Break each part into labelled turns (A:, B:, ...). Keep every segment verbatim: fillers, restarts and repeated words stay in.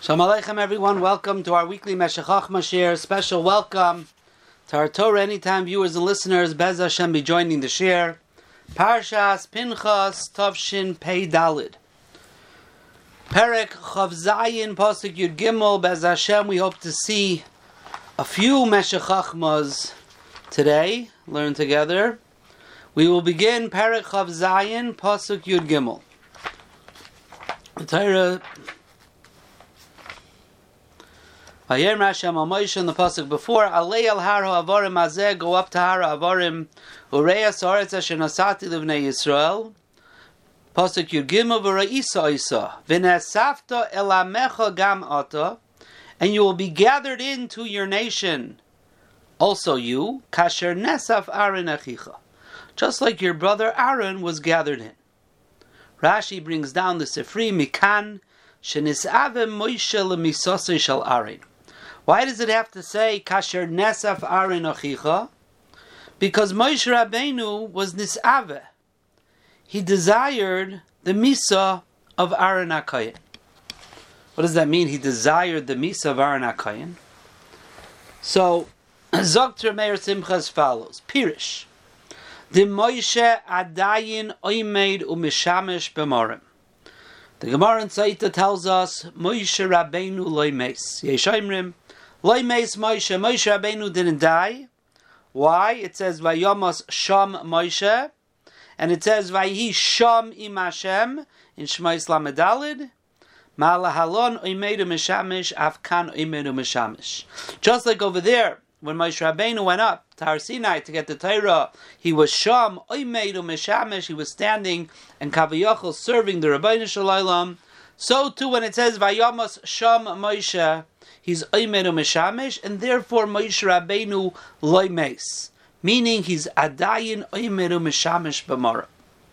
A: Shalom Aleichem, everyone. Welcome to our weekly Meshech Chochmah Shir. Special welcome to our Torah Anytime viewers and listeners. Bez Hashem be joining the Shir. Parshas Pinchas Tavshin Pei Dalid. Perek Chav Zayin Pasuk Yud Gimel. Bez Hashem, we hope to see a few Meshech Chochmahs today. Learn together. We will begin Perek Chav Zayin Pasuk Yud Gimel. The Torah. Vayir Hashem al Moshe in the pasuk before, Alei al har ha'avarim hazeh, go up to har ha'avarim, ureya sa'aretz asher nasati livnei Yisrael. Pasuk Yud Gimel v'ra'isa isa, v'nesafta el amecha gam ata, and you will be gathered into your nation, also you, kasher nesaf Aaron achicha, just like your brother Aaron was gathered in. Rashi brings down the Sifri mikan shenisave Moshe lemisasei shel Aaron. Why does it have to say kasher nesaf Aaron achicha? Because Moshe Rabbeinu was nisave. He desired the misa of Aaron HaKohen. What does that mean? He desired the misa of Aaron HaKohen. So, Zokter Meir Simcha as follows. Pirish. The Moshe adayin oimed u'mishamesh b'morim. The Gemara in Saita tells us Moshe Rabbeinu loy meis. Yeshaimrim loy meis Moshe. Moshe Rabbeinu didn't die. Why? It says Vayomas Sham Moshe, and it says Vayi Sham im Hashem in Shema Yisrael Medalid. Ma'alahalon oimedu mishamesh afkan oimedu mishamesh. Just like over there, when Moshe Rabbeinu went up to Har Sinai to get the Torah, he was Sham oimedu mishamesh. He was standing and Kaviyachol serving the Rabbeinu Shalom. So too, when it says Vayomas Sham Moshe, he's oimedu mishamesh, and therefore Moshe Rabbeinu loy meis, meaning he's adayin oimedu mishamesh b'mara.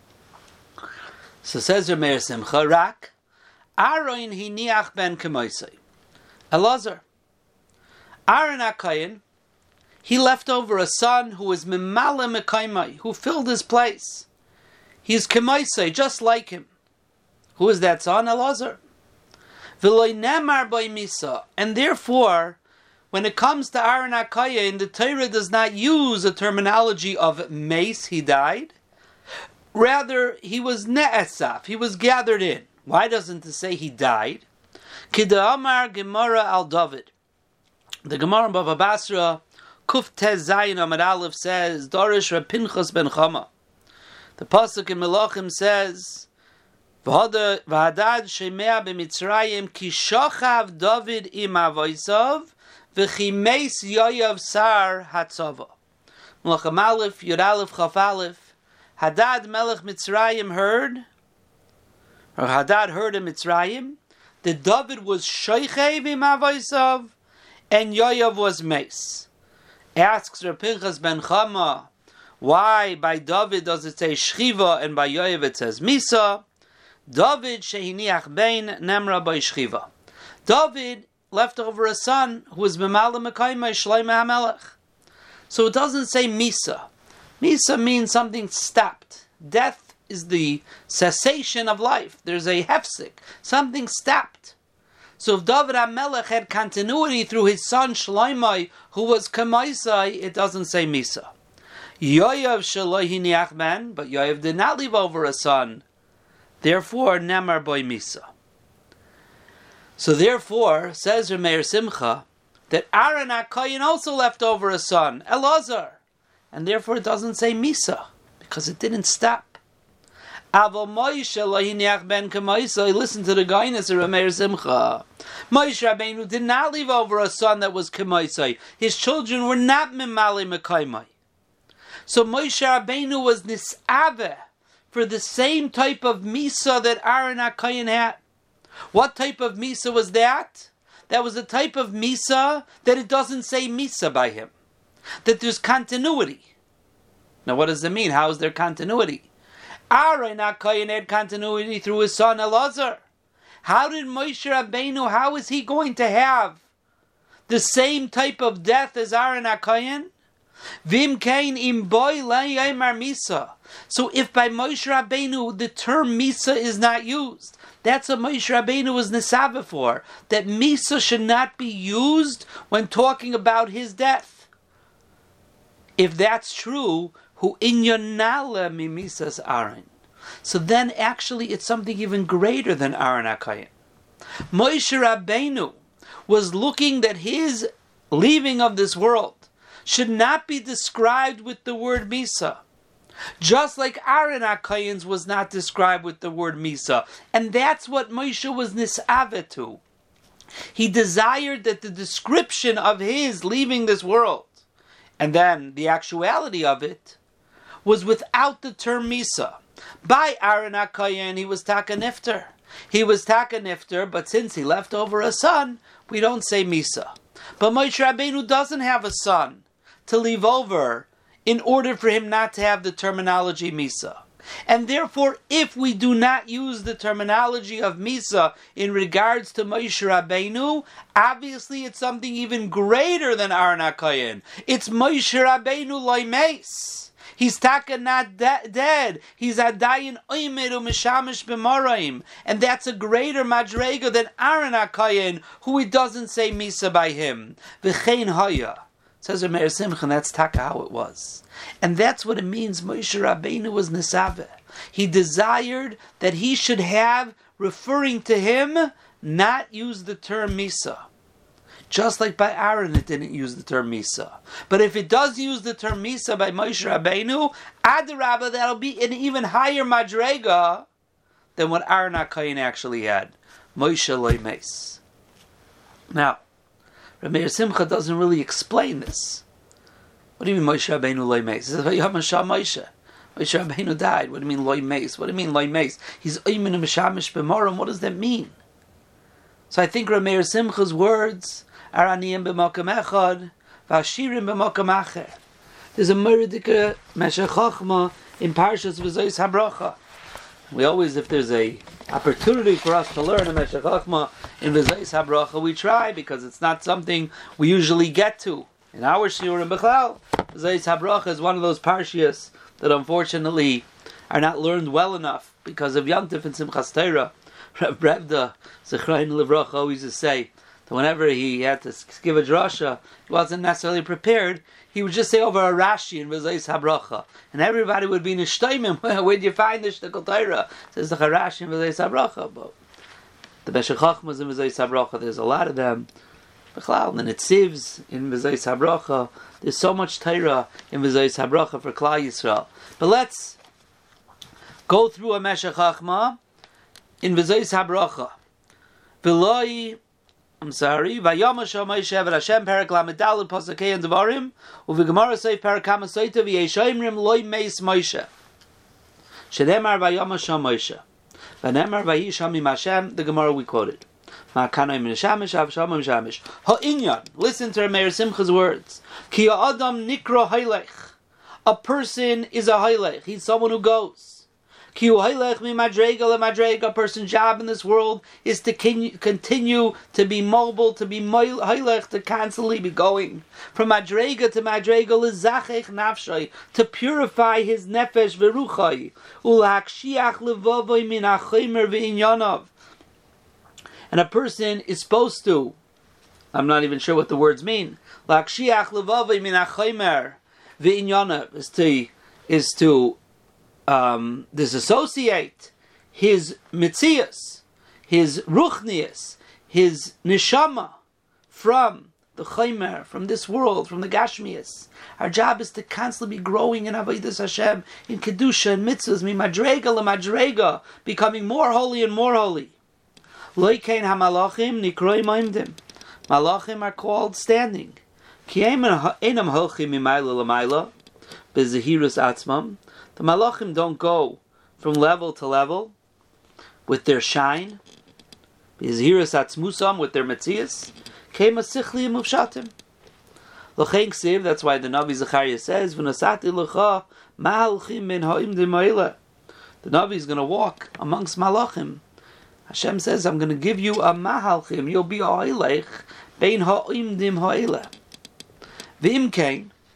A: So says Rameir Simcha, Rak Aaron hiniach ben kemoisei Elazar. Aaron HaKohen, he left over a son who was mimale mekaimai, who filled his place. He's kemoisei, just like him. Who is that son? Elazar. V'loy nemar by misa, and therefore, when it comes to Aaron HaKohen, the Torah does not use a terminology of mace, he died. Rather, he was ne'esaf, he was gathered in. Why doesn't it say he died? Kida Amar Gemara al David. The Gemara in Bava Basra, Kuf Tez Zayin Amar Aleph says, Dorish Reb Pinchas ben Chama. The pasuk in Melachim says, V'hadad Shemea b'Mitzrayim ki shochav David im avoisav v'chimeis Yoav sar hatzava. Melachim Aleph Yud Aleph Chaf Aleph. Hadad Melech Mitzrayim heard, or Hadad heard in Mitzrayim, that David was shoichev im avoisav and Yoav was meis. Asks Reb Pinchas ben Chama, why by David does it say shchiva and by Yoav it says misa? David shehiniach bein nemra by shchiva. David left over a son who was b'malam mekaymai shloime hamelech. So it doesn't say misa. Misa means something stopped. Death is the cessation of life. There's a hefsek, something stopped. So if David HaMelech had continuity through his son Shloimei, who was kamaisai, it doesn't say misa. Yoav shelo hiniach ben, but Yoav did not leave over a son. Therefore, nemar boy misa. So therefore, says Rameir Simcha, that Aaron HaKohen also left over a son, Elazar, and therefore it doesn't say misa, because it didn't stop. Aval Moshe lo hiniach ben k'moisei. Listen to the guidance of Rameir Simcha. Moshe Rabbeinu did not leave over a son that was k'moisei. His children were not mimali mekaimai. So Moshe Rabbeinu was nisave for the same type of misa that Aaron HaKohen had. What type of misa was that? That was a type of misa that it doesn't say misa by him. That there's continuity. Now what does it mean? How is there continuity? Aaron HaKohen had continuity through his son Elazar. How did Moshe Rabbeinu, how is he going to have the same type of death as Aaron HaKohen? Vim kain im boy le'yemar misa. So if by Moshe Rabbeinu the term misa is not used, that's what Moshe Rabbeinu was nesava for, that misa should not be used when talking about his death. If that's true, hu inyonala mimisas Aaron. So then actually it's something even greater than Aaron HaKohen. Moshe Rabbeinu was looking that his leaving of this world should not be described with the word Misa. Just like Aaron HaKohen's was not described with the word Misa. And that's what Moshe was nisave to. He desired that the description of his leaving this world, and then the actuality of it, was without the term Misa. By Aaron HaKohen, he was taka nifter. He was taka nifter, but since he left over a son, we don't say Misa. But Moshe Rabbeinu doesn't have a son to leave over in order for him not to have the terminology Misa. And therefore, if we do not use the terminology of Misa in regards to Moshe Rabbeinu, obviously it's something even greater than Aaron HaKohen. It's Moshe Rabbeinu loy meis. He's taka not de- dead. He's adayin oimer u'mishamish b'moraim. And that's a greater madrega than Aaron HaKohen, who it doesn't say Misa by him. V'chein haya. Says Meir Simcha, and that's taka how it was. And that's what it means Moshe Rabbeinu was nesave. He desired that he should have, referring to him, not use the term Misa. Just like by Aaron it didn't use the term Misa. But if it does use the term Misa by Moshe Rabbeinu, Adarabba, that'll be an even higher madrega than what Aaron HaKohen actually had. Moshe loy meis. Now, Meir Simcha doesn't really explain this. What do you mean Moshe Rabbeinu loy meis? He says, Moshe. Moshe Rabbeinu died. What do you mean loy meis? What do you mean loy meis? He's oimin u'mishamish b'morim. What does that mean? So I think Meir Simcha's words are aniyim b'makam echad, v'ashirim b'makam acher. There's a Meridika Meshech Chochma in Parshas V'zois HaBracha. We always, if there's a opportunity for us to learn a Meshech Chochma in V'zois HaBracha, we try, because it's not something we usually get to. In our Shiur and Bechlal, V'zois HaBracha is one of those Parshias that unfortunately are not learned well enough because of Yom Tov and Simchas Torah. Rav Brevda, Zechrein Livracha, always used to say that whenever he had to give a drasha, he wasn't necessarily prepared. He would just say over a Rashi in V'zois HaBracha, and everybody would be nishtaimim. Where do you find the Shtekol Torah? Says the Rashi in V'zois HaBracha. But the Meshech Chochmas in V'zois HaBracha, there's a lot of them. Bechlal, and it sieves in V'zois HaBracha. There's so much Torah in V'zois HaBracha for Klal Yisrael. But let's go through a Meshech Chochma in V'zois HaBracha. V'loi, I'm sorry, Vayama Moshe Eved Hashem Perak Lamedalad Pasakei and Devarim U'v'Gemara Seif Perak Hamasoita V'yeshoimrim Loi Meis Moshe Shedemar Vayama Moshe V'nemar Vayisham Im Hashem. The Gemara we quoted. Ma'kanoi Min Shamish Av Shamim Shamish Ha'inyan. Listen to Meir Simcha's words. Ki Adam Nikra Haylech. A person is a Haylech. He's someone who goes. A person's job in this world is to continue to be mobile, to be haylech, to constantly be going. From madrega to madrega, l'zachech nafshay, to purify his nefesh v'ruchay, u'l'hakshiach levavoy min ha'chomer v'inyanav. And a person is supposed to, I'm not even sure what the words mean, l'hakshiach levavoy min ha'chomer v'inyanav, is to, is to Um, disassociate his mitzias, his ruchnias, his neshama from the chaymer, from this world, from the gashmias. Our job is to constantly be growing in avodas Hashem, in kedusha and mitzvahs, mi madrega la madrega, becoming more holy and more holy. Loikein hamalachim nikroi maimdim. Malachim are called standing. Ki einam holchim mimayla lamayla bezehirus atzmam. The malachim don't go from level to level with their shine, bizhiras atzmusam, with their metzias, kema sichli muvshatim. L'chein ksiv, that's why the Navi Zechariah says, v'nasati l'cha ma'alchim min ha'im d'mayla. The Navi is going to walk amongst malachim. Hashem says, I'm going to give you a mahalchim, you'll be a ha'ilech, bein ha'im dim ha'ila. V'im kein,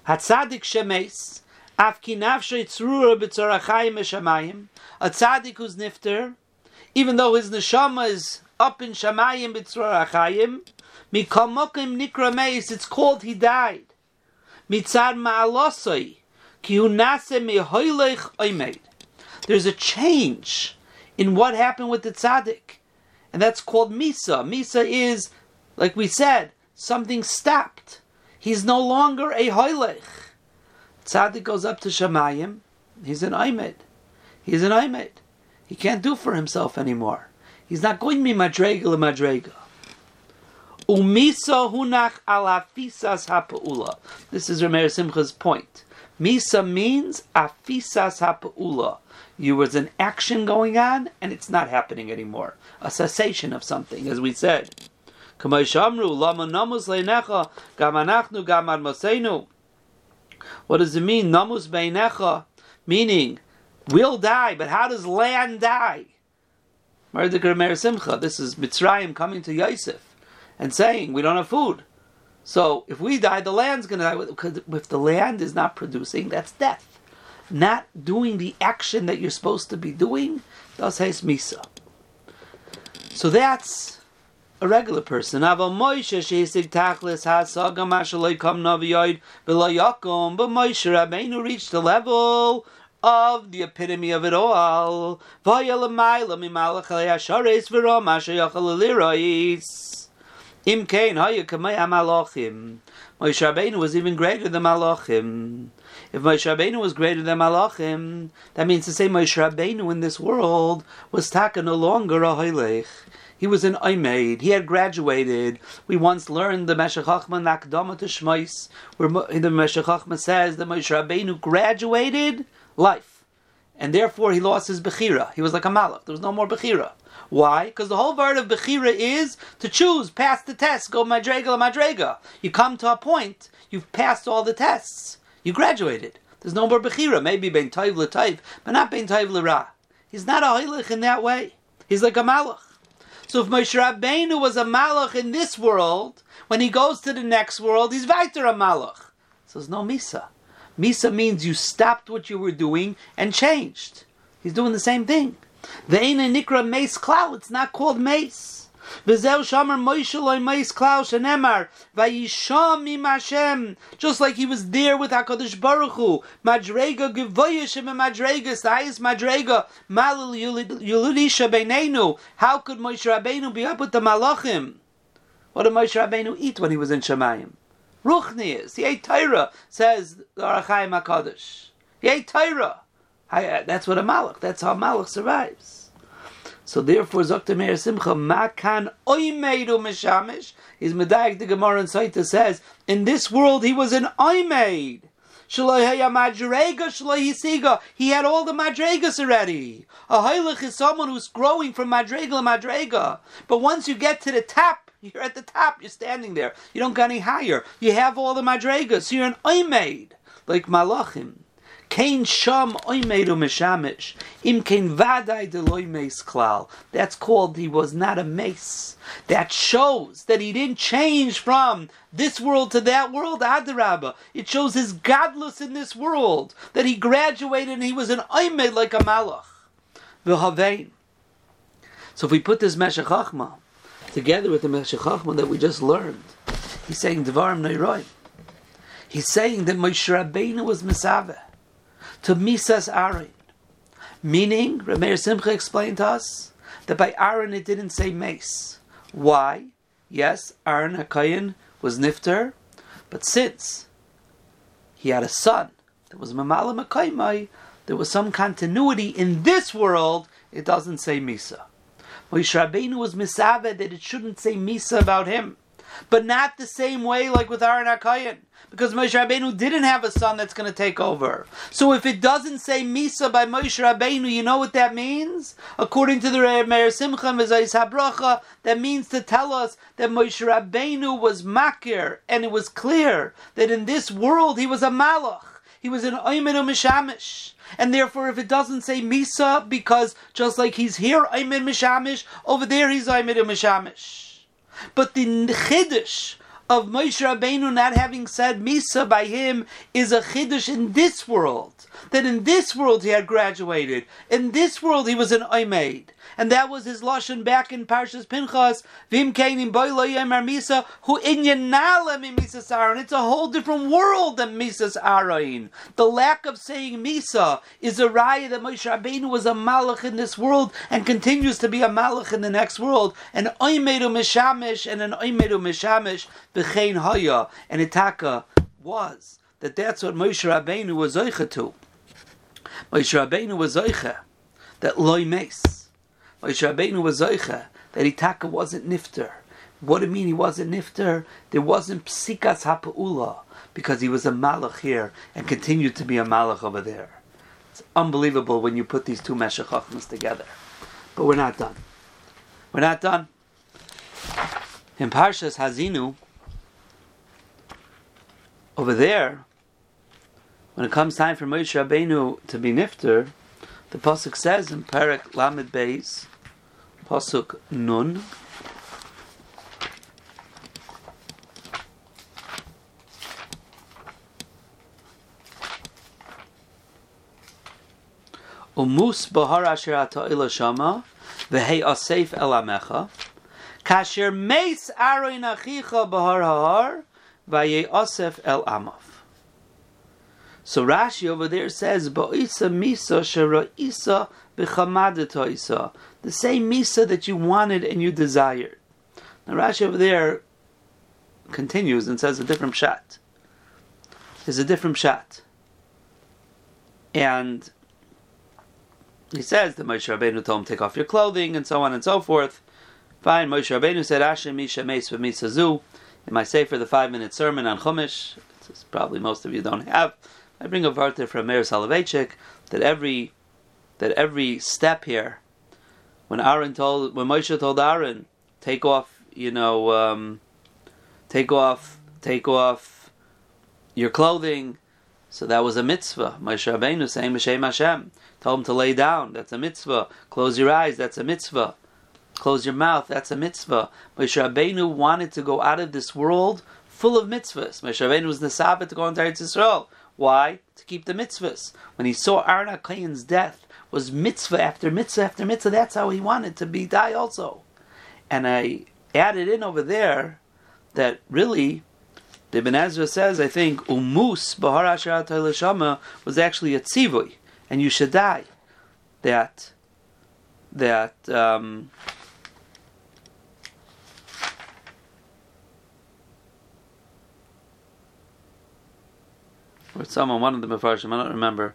A: Hatzadik shemes, af ki nafshe tzrura b'tzorachayim eshamayim. A tzaddik who's nifter, even though his neshama is up in shamayim b'tzorachayim, mikamokim nikra meis, it's called he died. Mitzad ma'alosoi, ki hu nase mehoylech oimed. There's a change in what happened with the tzaddik. And that's called Misa. Misa is, like we said, something stopped. He's no longer a hoylech. Tzaddik goes up to Shamayim. He's an Oimed. He's an Oimed. He can't do for himself anymore. He's not going to be madrega l'madrega. Umisa hunach ala fisas ha'pa'ula. This is Rameir Simcha's point. Misa means afisas ha'pa'ula. There was an action going on, and it's not happening anymore. A cessation of something, as we said. What does it mean? Namus beinecha, meaning we'll die, but how does land die? This is Mitzrayim coming to Yosef and saying we don't have food. So if we die, the land's going to die. Because if the land is not producing, that's death. Not doing the action that you're supposed to be doing, das heißt Misa. So that's a regular person. Aval Moshe sheisig tachlis hasaga mashalei kam naviyoid v'layakum, but Moshe Rabbeinu reached the level of the epitome of it all. V'ya l'mayla mimalach ha'yashares v'ro masha yachal l'lirois. Im kein ha'ya kamei ha'malachim. Moshe Rabbeinu was even greater than Malachim. If Moshe Rabbeinu was greater than Malachim, that means to say Moshe Rabbeinu in this world was taka no longer a hoylech. He was an Oimed. He had graduated. We once learned the Meshech Chochmah Nakdama to Shmos, where the Meshech Chochmah says that Moshe Rabbeinu graduated life. And therefore he lost his Bechira. He was like a Malach. There was no more Bechira. Why? Because the whole word of Bechira is to choose, pass the test, go Madrega la Madrega. You come to a point, you've passed all the tests. You graduated. There's no more Bechira. Maybe Ben Taiv L'Taiv, but not Ben Taiv L'Ra. He's not a Hoylech in that way. He's like a Malach. So if Moshe Rabbeinu was a Malach in this world, when he goes to the next world, he's weiter a Malach. So there's no Misa. Misa means you stopped what you were doing and changed. He's doing the same thing. Ve'ena nikra meis klal. It's not called meis. V'zeu shamar Moshe loy meis klal shenemar vayisham im Hashem. Just like he was there with HaKadosh Baruch Hu. Madrega gevoyeshem madregas. The highest madrega. Malil yuludisha beinenu. How could Moshe Rabbeinu be up with the malachim? What did Moshe Rabbeinu eat when he was in Shemayim? Ruchnias. He ate Torah, says the Ohr HaChaim HaKadosh. He ate Torah. That's what a malach. That's how a malach survives. So therefore, Zokta Meir Simcha, Makan Oimeidu Meshamish. His Medayik the Gemara in Saita says, in this world he was an Oimeid. Shaloheya Madrega, Shalohisiga. He had all the Madregas already. A Hoylech is someone who's growing from Madrega to Madrega. But once you get to the top, you're at the top, you're standing there. You don't go any higher. You have all the Madregas. So you're an Oimeid, like Malachim. Kain sham oimedu meshamish. Im kain vaday deloy meis klal. That's called he was not a mace. That shows that he didn't change from this world to that world. Adarabba. It shows his godless in this world. That he graduated and he was an oimed like a malach. V'havein. So if we put this Meshech Chochmah together with the Meshech Chochmah that we just learned, he's saying Devarim Neiroim. He's saying that Moshe Rabbeinu was Mesaveh to Misas Aaron. Meaning, Rameir Simcha explained to us that by Aaron it didn't say mace. Why? Yes, Aaron HaKohen was Nifter, but since he had a son that was Mamala Makaimai, there was some continuity in this world, it doesn't say Misa. Moshe Rabbeinu was Misaveh that it shouldn't say Misa about him. But not the same way like with Aaron HaKohen. Because Moshe Rabbeinu didn't have a son that's going to take over. So if it doesn't say Misa by Moshe Rabbeinu, you know what that means? According to the Meir Simcha Mezayis HaBracha, that means to tell us that Moshe Rabbeinu was Makir, and it was clear that in this world he was a Malach. He was an Oymed Mishamish. And therefore, if it doesn't say Misa, because just like he's here, Oymed Mishamish, over there he's Oymed Mishamish. But the Chiddush of Moshe Rabbeinu not having said Misa by him is a chiddush in this world. That in this world he had graduated. In this world he was an Oimeid. And that was his lashon back in Parshas Pinchas. Vim kainim boy lo yemar Misa hu inyanala mi Misas Aaron. It's a whole different world than Misas Aaron. The lack of saying Misa is a raya that Moshe Rabbeinu was a malach in this world and continues to be a malach in the next world. An Oimedu Mishamish and an Oimedu Mishamish b'chein haya. And Itaka was that that's what Moshe Rabbeinu was zoicha to. Moshe Rabbeinu was zoicha that loy meis. Moshe Rabbeinu was zoicha that Itaka wasn't nifter. What do you mean he wasn't nifter? There wasn't psikas ha'pa'ula because he was a malach here and continued to be a malach over there. It's unbelievable when you put these two Meshech Chochmas together. But we're not done. We're not done. In Parshas Hazinu, over there, when it comes time for Moshe Rabbeinu to be nifter, the pasuk says in Perek Lamed Beis, pasuk Nun, Umus bahar asher ata ila shama v'hei asef el amecha kasher meis aroin achicha bahar hahar v'hei asef el amav. So Rashi over there says ba'isa misa shera'isa b'chamadetoisa, the same misa that you wanted and you desired. Now Rashi over there continues and says a different pshat. There's a different pshat. And he says that Moshe Rabbeinu told him take off your clothing and so on and so forth. Fine, Moshe Rabbeinu said Asher Misha Meis v'Misa Zu in my Sefer, the five minute sermon on Chumash. It's probably most of you don't have. I bring a vart from Meir Soloveitchik that every that every step here, when Aaron told, when Moshe told Aaron, take off, you know, um, take off, take off your clothing, so that was a mitzvah. Moshe Rabbeinu saying B'Shem Hashem, told him to lay down, that's a mitzvah. Close your eyes, that's a mitzvah. Close your mouth, that's a mitzvah. Moshe Rabbeinu wanted to go out of this world full of mitzvahs. Moshe Rabbeinu was Nesabah to go into Eretz Yisrael. Why? To keep the mitzvahs. When he saw Aaron HaKohen's death was mitzvah after mitzvah after mitzvah, that's how he wanted to be die also. And I added in over there that really, the Ibn Ezra says, I think, Umus Bahar Asher Ata Ila Shama was actually a tzivui, and you should die. That, that, um, or someone, one of the Mefarshim, I don't remember,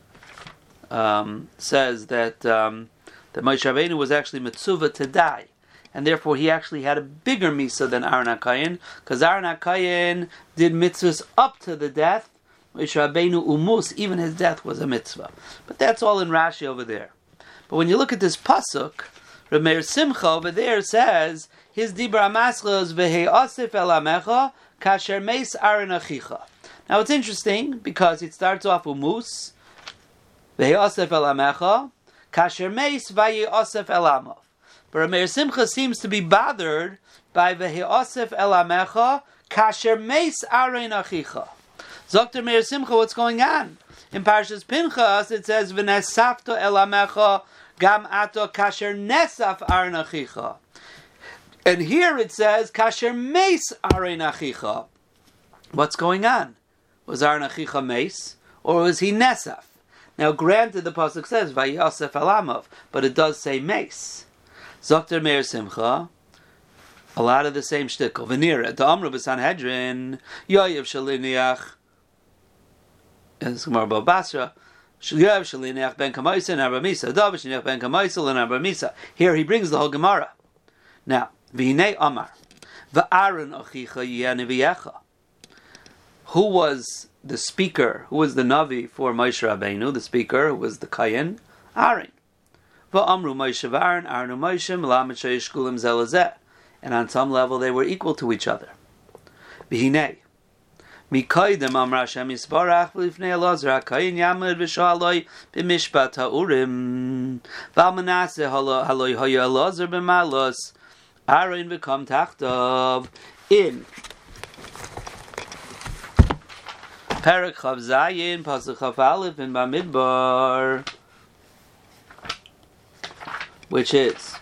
A: um, says that um, that Moshe Rabbeinu was actually mitzvah to die, and therefore he actually had a bigger misa than Aaron HaKohen, because Aaron HaKohen did mitzvahs up to the death. Moshe Rabbeinu umus, even his death was a mitzvah. But that's all in Rashi over there. But when you look at this pasuk, Reb Meir Simcha over there says his dibra maschos v'hei asif el amecha kasher meis Aaron achicha. Now it's interesting because it starts off umus, v'hei asif el amecha, kasher meis v'hei asif el amav. But Meir Simcha seems to be bothered by v'hei asif el amecha, kasher meis Aaron achicha. Zokter Meir Simcha, what's going on? In Parshas Pinchas it says v'nesafto el amecha gam ato kasher nesaf Aaron achicha. And here it says kasher meis Aaron achicha. What's going on? Was Aaron achicha meis, or was he nesaf? Now, granted, the pasuk says vayasef alamav, but it does say meis. Zokter Meir Simcha, a lot of the same shtickle. V'nira the Amru b'Sanhedrin Yoav shaliniach. It's Gemara Bava Basra. Yoav shaliniach ben Kamaisa and Arba Misa. David shaliniach ben Kamaisa and Arba Misa. Here he brings the whole Gemara. Now, v'hinei Amar v'Aaron achicha yeh neviecha. Who was the speaker? Who was the Navi for Moshe Rabbeinu? The speaker, who was the Kayin? Aaron. V'amru Moshe v'Aaron, Aaron u'Moshe, m'lamet she'yishkulim zeh lezeh. And on some level they were equal to each other. V'hinei Mikaydem amra Hashem yisbarach v'lifnei Elazar hakayin yamid v'shaloi b'mishpat ha'urim v'al menaseh haloi haya Elazar b'malos Aaron v'kam tachtav. In Perek Chav Zayin, Pasuk Chav Aleph in Bamidbar, which is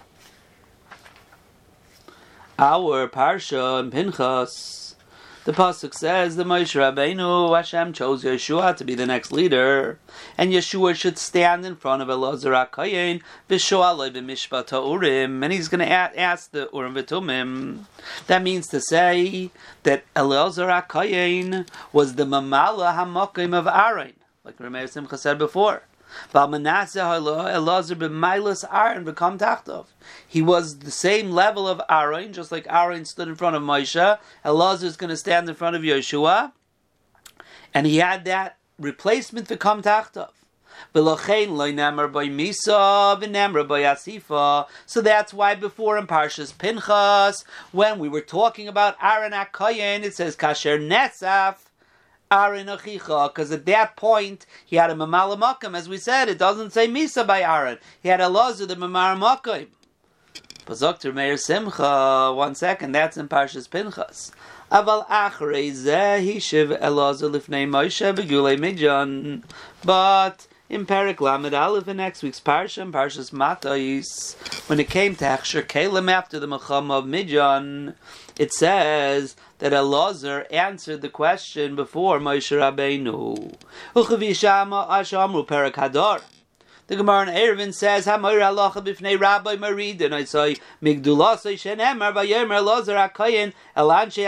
A: our Parsha in Pinchas. The Pasuk says the Moshe Rabbeinu, Hashem chose Yeshua to be the next leader, and Yeshua should stand in front of Elazar HaKohen, V'sho'alei b'mishpat ha'urim, and he's going to ask the Urim V'tumim. That means to say that Elazar HaKohen was the Mamala HaMokim of Aaron, like Rameir Simcha said before. He was the same level of Aaron, just like Aaron stood in front of Moshe. Elazar is going to stand in front of Yeshua, and he had that replacement to come tachtov. So that's why before in Parshas Pinchas, when we were talking about Aaron HaKohen, it says Kasher Nesaf Aaron Achicha, because at that point he had a Mamala Makam, as we said. It doesn't say Misa by Aaron. He had Elazar the Mamara Makam. Pazokter Meir Simcha. One second, that's in Parshas Pinchas. Aval Achrei Zeh Hishiv Elazar Lifnei Moshe Begulei Midyan. But in Perek Lamed Aleph in next week's Parsha, Parshas Matais, when it came to Hechsher Kalim after the Mechama of Midyan, it says that Elazar answered the question before Moshe Rabbeinu. Uchavishama Ashamru Perek Hadar. The Gemara in Eruvin says, "Hamoir halacha b'fnei Rabbi Marid," and I say, "Migdulasei shenemar vayomer Elazar HaKohen el anshe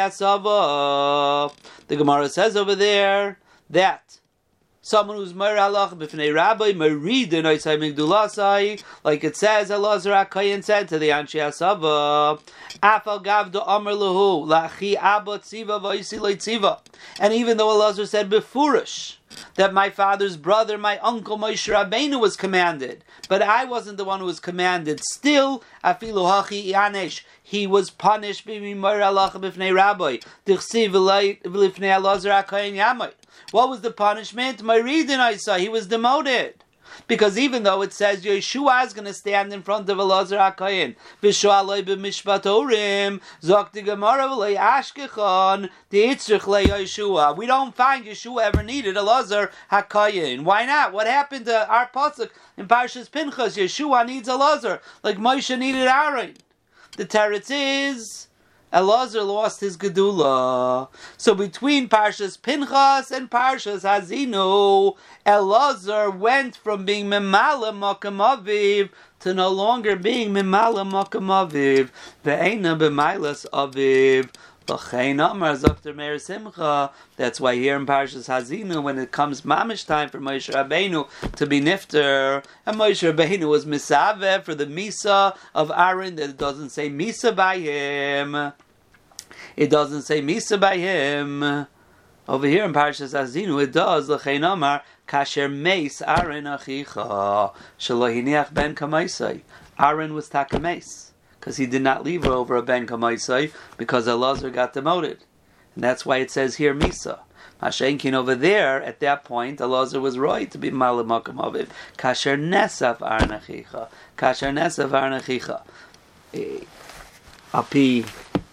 A: hasava." The Gemara says over there that someone who's Moir halacha b'fnei Rabbi Marid, and I say Migdulasei, like it says, Elazar HaKohen said to the anshe hasava, "Afal gavdo amar lahu lachi abba tziva v'yisi leitziva," and even though Elazar said befurish that my father's brother, my uncle Moshe Rabbeinu was commanded, but I wasn't the one who was commanded, still, afilu hachi yanesh, he was punished b'mi Moir halacha b'fnei Rabbi dichsiv v'lifnei Elazar HaKohen yamai. What was the punishment? Maridin I saw, he was demoted. Because even though it says Yeshua is going to stand in front of Elazar HaKohen, V'sho'alei b'mishpat ha'urim, zok the Gemara v'lei ashkechon, de'itzrich le Yeshua. We don't find Yeshua ever needed Elazar HaKohen. Why not? What happened to our pasuk in Parshas Pinchas? Yeshua needs Elazar, like Moshe needed Aaron. The teretz is Elazar lost his gedula. So between Parshas Pinchas and Parshas Hazinu, Elazar went from being Memala Makam Aviv to no longer being Memala Makam Aviv. Ve'ena b'mailas Aviv. V'chein Amar Zokter Meir Simcha. That's why here in Parshas Hazinu, when it comes mamish time for Moshe Rabbeinu to be nifter, and Moshe Rabbeinu was misaveh for the misa of Aaron, that it doesn't say misa by him. It doesn't say misa by him. Over here in Parshas Hazinu, it does. L'chein Amar kasher meis Aaron achicha shelo hiniach ben kamaisai. Aaron was takameis, because he did not leave over a ben kamaisai, because Elazar got demoted. And that's why it says here Misa. Mashenkin over there, at that point, Elazar was right to be Malam Makam Aviv. Kasher Nesaf Arnachicha. Kasher Nesaf Arnachicha. Api,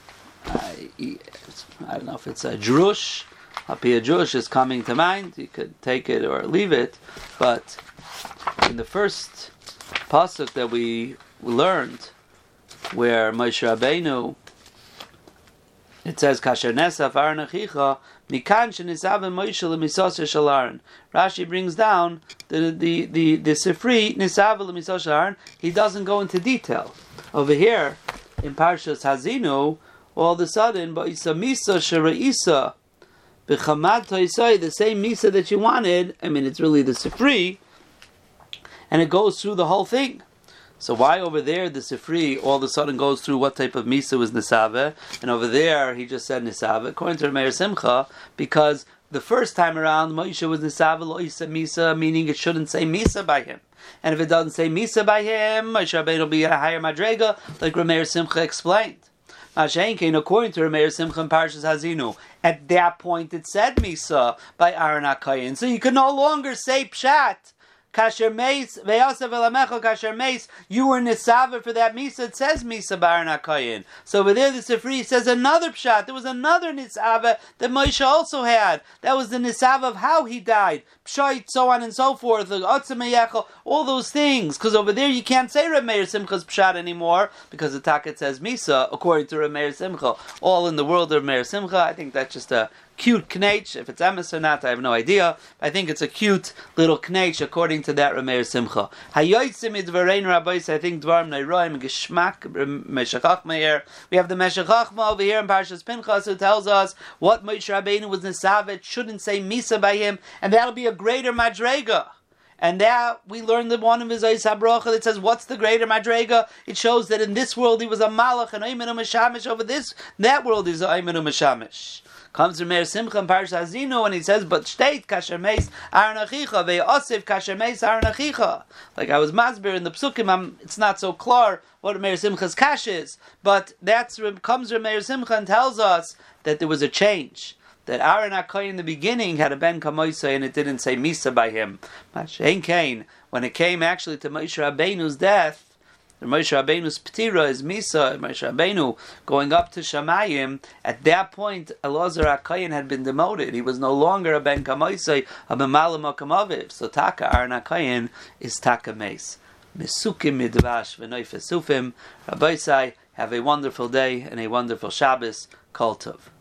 A: I don't know if it's a drush. Api a drush is coming to mind. You could take it or leave it. But in the first pasuk that we learned, where Moshe Rabbeinu, it says Kasher Nesaf Aaron Achicha Mikan Shenisav Moshe Lemisosher Shel Aaron. Rashi brings down the the the the Sifri Nisav Lemisosher Aaron. He doesn't go into detail. Over here in Parshas Hazinu, all of a sudden, Ba'isa Misa Sheraisa B'Chamad Toisai, the same Misa that you wanted. I mean, it's really the Sifri, and it goes through the whole thing. So why over there the Sifri all of a sudden goes through what type of Misa was Nisaveh, and over there he just said Nisaveh, according to Meir Simcha, because the first time around Moshe was Nisaveh Loisa Misa, meaning it shouldn't say Misa by him. And if it doesn't say Misa by him, Moshe Rabbeinu will be at a higher Madrega, like Meir Simcha explained. Mashenkein, according to Meir Simcha in Parshas Hazinu, at that point it said Misa by Aaron HaKohen. So you can no longer say Pshat, kasher meis ve'asav elamecha kasher meis. You were nisava for that misa. It says misa b'Aaron HaKohen. So over there, the Sifri says another pshat. There was another nisava that Moshe also had. That was the nisava of how he died, pshait, so on and so forth. The otzim all those things. Because over there, you can't say Reb Meir Simcha's pshat anymore because the Takat says misa according to Reb Meir Simcha. All in the world of Meir Simcha. I think that's just a cute knetch. If it's emes or not, I have no idea. I think it's a cute little knetch according to that Reb Meir Simcha. Hayotzim idvarein rabbis. I think dvarim neiroim geschmack Meshech Chachma. We have the Meshech Chachma over here in Parshas Pinchas who tells us what Moshe Rabbeinu was nisavet shouldn't say misa by him, and that'll be a greater madrega. And now we learn the one of his Ois HaBrocha that says, what's the greater madrega? It shows that in this world he was a malach and Oimenu Meshamish. Over this, that world is Oimenu Meshamish. Comes to Meir Simcha in Parshas Azinu and he says, but state kasher meis Aaron Achicha ve'osif kasher meis Aaron Achicha. Like I was masbir in the psukim, I'm, it's not so clear what Meir Simcha's kash is, but that's comes to Meir Simcha and tells us that there was a change. That Aaron HaKohen in the beginning had a ben kamoisai and it didn't say misa by him. Mashen Kain, when it came actually to Moshe Rabbeinu's death, the Moshe Rabbeinu's ptira is misa, Moshe Rabbeinu going up to Shamayim. At that point, Elazar HaKohen had been demoted. He was no longer a ben kamoisai, a memalim ha'kamaviv. So Taka Aaron HaKohen is Taka Meis. Mesukim midvash v'noifesufim. Rabbi Say, have a wonderful day and a wonderful Shabbos. Kol Tov.